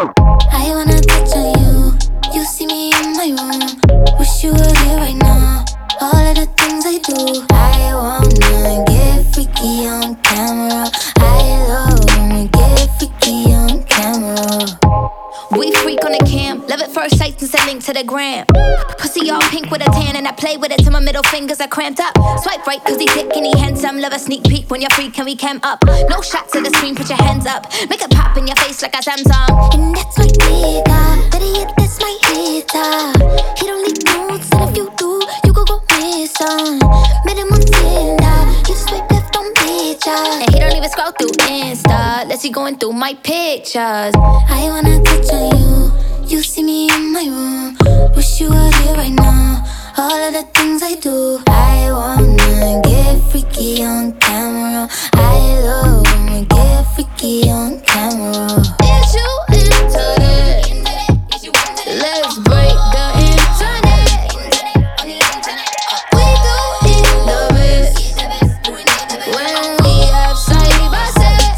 I wanna touch on you. You see me in my room. Wish you were here right now. All of the things I do. I wanna get freaky on camera. I love when we get freaky on camera. We freak on the cam, love at first sight since I link to the gram. Pussy all pink with a tan and I play with it till my middle fingers are cramped up. Swipe right cause he thick and he handsome. Love a sneak peek when you're free, can we cam up? No shots to the screen, put your hands up. Make it pop in your face like a Samsung. And that's my nigga, better yet that's my hitter. He don't leave notes and if you do, you could go missing. Met him on Tinder, you swipe left on pictures. And he don't even scroll through Insta, unless he going through my pictures. I wanna touch on you. You see me in my room. Wish you were here right now. All of the things I do. I wanna get freaky on camera. I love when we get freaky on camera. Is you into it? Let's break the internet. We do it the best when we have side by side.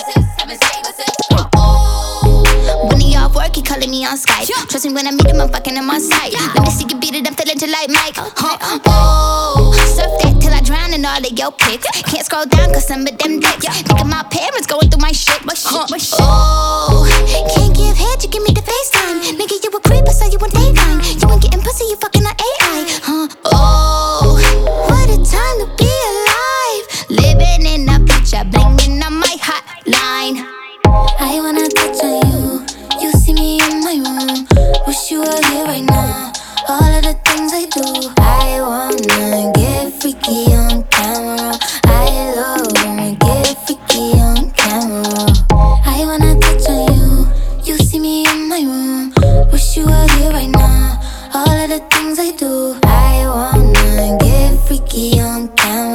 When he off work, he calling me on Skype. Trust me when I meet him, I'm fucking him on sight. Let me see you beat it, I'm feeling just like Mike. Oh, surf that till I drown in all of your pics. Can't scroll down cause some of them dicks. Think of my parents going through my shit. Oh, can't give head, you give me the FaceTime. Nigga, you a creep, I saw you on Daytime. You ain't getting pussy, you fucking on AI. Oh, what a time to be alive. Living in a picture, blinging on my hotline. I wanna touch on you. You see me in my room. Wish you were here right now. All of the things I do. I wanna get freaky on camera. I love when we get freaky on camera. I wanna touch on you. You see me in my room. Wish you were here right now. All of the things I do. I wanna get freaky on camera.